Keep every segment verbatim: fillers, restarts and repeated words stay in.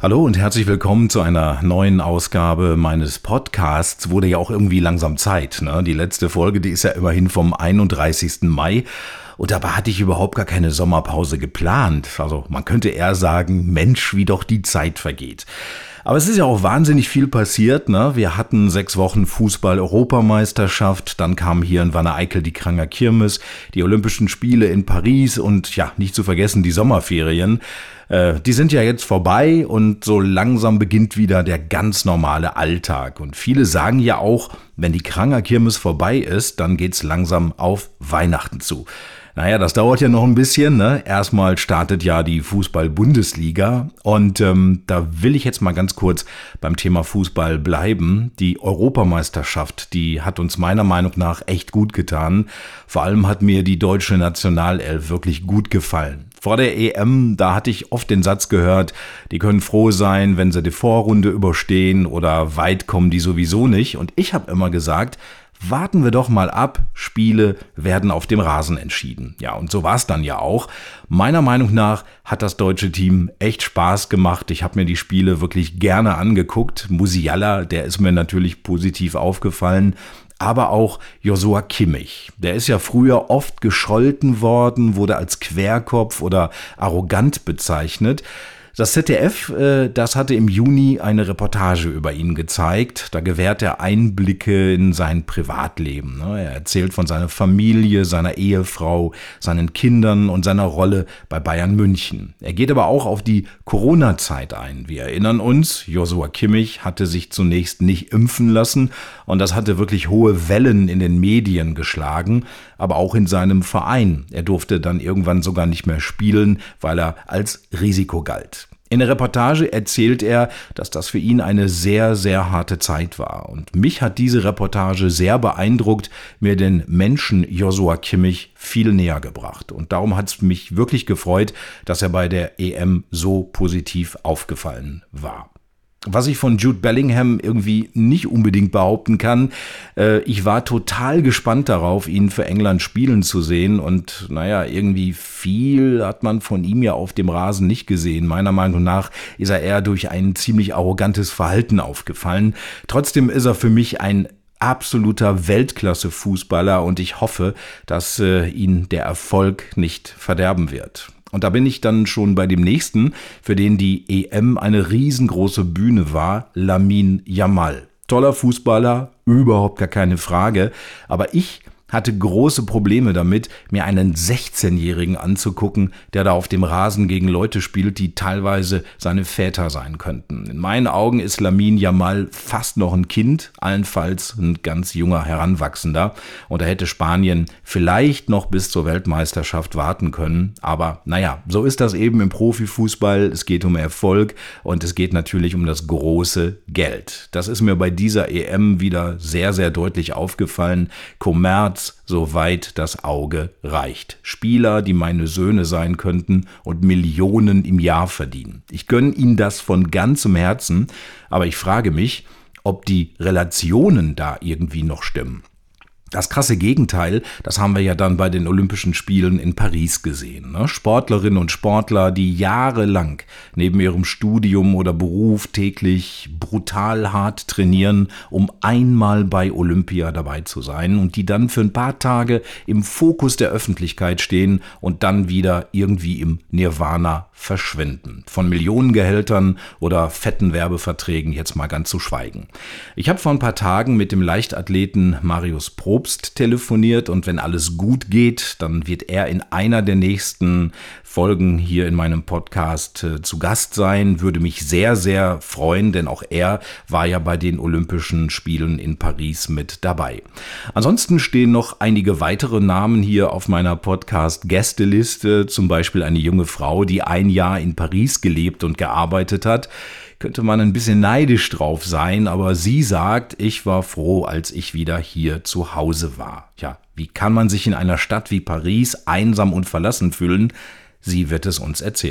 Hallo und herzlich willkommen zu einer neuen Ausgabe meines Podcasts. Wurde ja auch irgendwie langsam Zeit, ne? Die letzte Folge, die ist ja immerhin vom einunddreißigsten Mai. Und dabei hatte ich überhaupt gar keine Sommerpause geplant. Also man könnte eher sagen, Mensch, wie doch die Zeit vergeht. Aber es ist ja auch wahnsinnig viel passiert, ne? Wir hatten sechs Wochen Fußball-Europameisterschaft, dann kam hier in Wanne-Eickel die Kranger Kirmes, die Olympischen Spiele in Paris und ja, nicht zu vergessen die Sommerferien. Äh, die sind ja jetzt vorbei und so langsam beginnt wieder der ganz normale Alltag. Und viele sagen ja auch, wenn die Kranger Kirmes vorbei ist, dann geht's langsam auf Weihnachten zu. Naja, das dauert ja noch ein bisschen, ne? Erstmal startet ja die Fußball-Bundesliga und ähm, da will ich jetzt mal ganz kurz beim Thema Fußball bleiben. Die Europameisterschaft, die hat uns meiner Meinung nach echt gut getan. Vor allem hat mir die deutsche Nationalelf wirklich gut gefallen. Vor der E M, da hatte ich oft den Satz gehört, die können froh sein, wenn sie die Vorrunde überstehen oder weit kommen die sowieso nicht. Und ich habe immer gesagt, warten wir doch mal ab, Spiele werden auf dem Rasen entschieden. Ja, und so war es dann ja auch. Meiner Meinung nach hat das deutsche Team echt Spaß gemacht. Ich habe mir die Spiele wirklich gerne angeguckt. Musiala, der ist mir natürlich positiv aufgefallen. Aber auch Joshua Kimmich. Der ist ja früher oft gescholten worden, wurde als Querkopf oder arrogant bezeichnet. Das Z D F, äh, das hatte im Juni eine Reportage über ihn gezeigt. Da gewährt er Einblicke in sein Privatleben. Er erzählt von seiner Familie, seiner Ehefrau, seinen Kindern und seiner Rolle bei Bayern München. Er geht aber auch auf die Corona-Zeit ein. Wir erinnern uns, Joshua Kimmich hatte sich zunächst nicht impfen lassen und das hatte wirklich hohe Wellen in den Medien geschlagen, aber auch in seinem Verein. Er durfte dann irgendwann sogar nicht mehr spielen, weil er als Risiko galt. In der Reportage erzählt er, dass das für ihn eine sehr, sehr harte Zeit war. Und mich hat diese Reportage sehr beeindruckt, mir den Menschen Joshua Kimmich viel näher gebracht. Und darum hat es mich wirklich gefreut, dass er bei der E M so positiv aufgefallen war. Was ich von Jude Bellingham irgendwie nicht unbedingt behaupten kann, äh, ich war total gespannt darauf, ihn für England spielen zu sehen und naja, irgendwie viel hat man von ihm ja auf dem Rasen nicht gesehen. Meiner Meinung nach ist er eher durch ein ziemlich arrogantes Verhalten aufgefallen. Trotzdem ist er für mich ein absoluter Weltklasse-Fußballer und ich hoffe, dass äh, ihn der Erfolg nicht verderben wird. Und da bin ich dann schon bei dem nächsten, für den die E M eine riesengroße Bühne war, Lamine Yamal. Toller Fußballer, überhaupt gar keine Frage, aber ich hatte große Probleme damit, mir einen sechzehnjährigen anzugucken, der da auf dem Rasen gegen Leute spielt, die teilweise seine Väter sein könnten. In meinen Augen ist Lamine Yamal fast noch ein Kind, allenfalls ein ganz junger Heranwachsender. Und da hätte Spanien vielleicht noch bis zur Weltmeisterschaft warten können. Aber naja, so ist das eben im Profifußball. Es geht um Erfolg und es geht natürlich um das große Geld. Das ist mir bei dieser E M wieder sehr, sehr deutlich aufgefallen. Kommerz, soweit das Auge reicht. Spieler, die meine Söhne sein könnten und Millionen im Jahr verdienen. Ich gönne ihnen das von ganzem Herzen, aber ich frage mich, ob die Relationen da irgendwie noch stimmen. Das krasse Gegenteil, das haben wir ja dann bei den Olympischen Spielen in Paris gesehen. Ne? Sportlerinnen und Sportler, die jahrelang neben ihrem Studium oder Beruf täglich brutal hart trainieren, um einmal bei Olympia dabei zu sein und die dann für ein paar Tage im Fokus der Öffentlichkeit stehen und dann wieder irgendwie im Nirvana verschwinden. Von Millionengehältern oder fetten Werbeverträgen jetzt mal ganz zu schweigen. Ich habe vor ein paar Tagen mit dem Leichtathleten Marius Probst telefoniert und wenn alles gut geht, dann wird er in einer der nächsten Folgen hier in meinem Podcast äh, zu Gast sein. Würde mich sehr, sehr freuen, denn auch er war ja bei den Olympischen Spielen in Paris mit dabei. Ansonsten stehen noch einige weitere Namen hier auf meiner Podcast-Gästeliste, zum Beispiel eine junge Frau, die ein Jahr in Paris gelebt und gearbeitet hat. Könnte man ein bisschen neidisch drauf sein, aber sie sagt, ich war froh, als ich wieder hier zu Hause war. Ja, wie kann man sich in einer Stadt wie Paris einsam und verlassen fühlen? Sie wird es uns erzählen.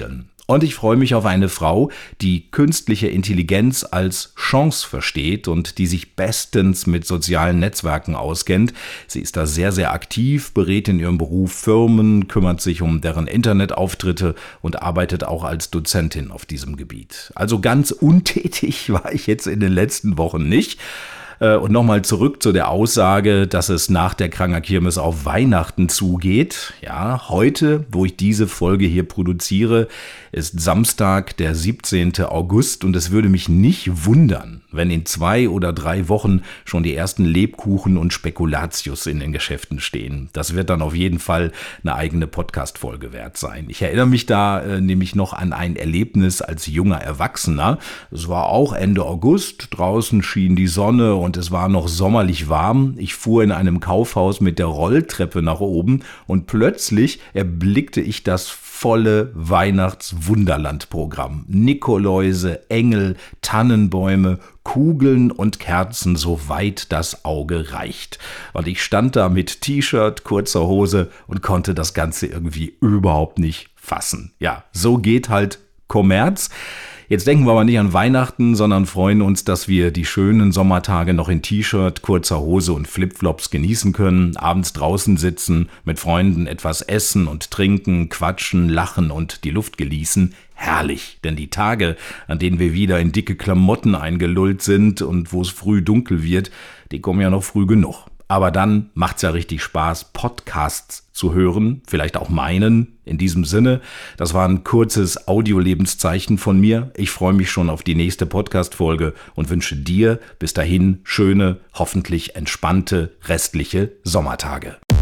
Und ich freue mich auf eine Frau, die künstliche Intelligenz als Chance versteht und die sich bestens mit sozialen Netzwerken auskennt. Sie ist da sehr, sehr aktiv, berät in ihrem Beruf Firmen, kümmert sich um deren Internetauftritte und arbeitet auch als Dozentin auf diesem Gebiet. Also ganz untätig war ich jetzt in den letzten Wochen nicht. Und nochmal zurück zu der Aussage, dass es nach der Kranger Kirmes auf Weihnachten zugeht. Ja, heute, wo ich diese Folge hier produziere, ist Samstag, der siebzehnten August und es würde mich nicht wundern, wenn in zwei oder drei Wochen schon die ersten Lebkuchen und Spekulatius in den Geschäften stehen. Das wird dann auf jeden Fall eine eigene Podcast-Folge wert sein. Ich erinnere mich da äh, nämlich noch an ein Erlebnis als junger Erwachsener. Es war auch Ende August, draußen schien die Sonne und es war noch sommerlich warm. Ich fuhr in einem Kaufhaus mit der Rolltreppe nach oben und plötzlich erblickte ich das volle Weihnachtswunderlandprogramm. Nikoläuse, Engel, Tannenbäume, Kugeln und Kerzen, soweit das Auge reicht. Und ich stand da mit T-Shirt, kurzer Hose und konnte das Ganze irgendwie überhaupt nicht fassen. Ja, so geht halt Kommerz. Jetzt denken wir aber nicht an Weihnachten, sondern freuen uns, dass wir die schönen Sommertage noch in T-Shirt, kurzer Hose und Flipflops genießen können, abends draußen sitzen, mit Freunden etwas essen und trinken, quatschen, lachen und die Luft genießen. Herrlich, denn die Tage, an denen wir wieder in dicke Klamotten eingelullt sind und wo es früh dunkel wird, die kommen ja noch früh genug. Aber dann macht's ja richtig Spaß, Podcasts zu hören, vielleicht auch meinen. In diesem Sinne, das war ein kurzes Audio-Lebenszeichen von mir. Ich freue mich schon auf die nächste Podcast-Folge und wünsche dir bis dahin schöne, hoffentlich entspannte restliche Sommertage.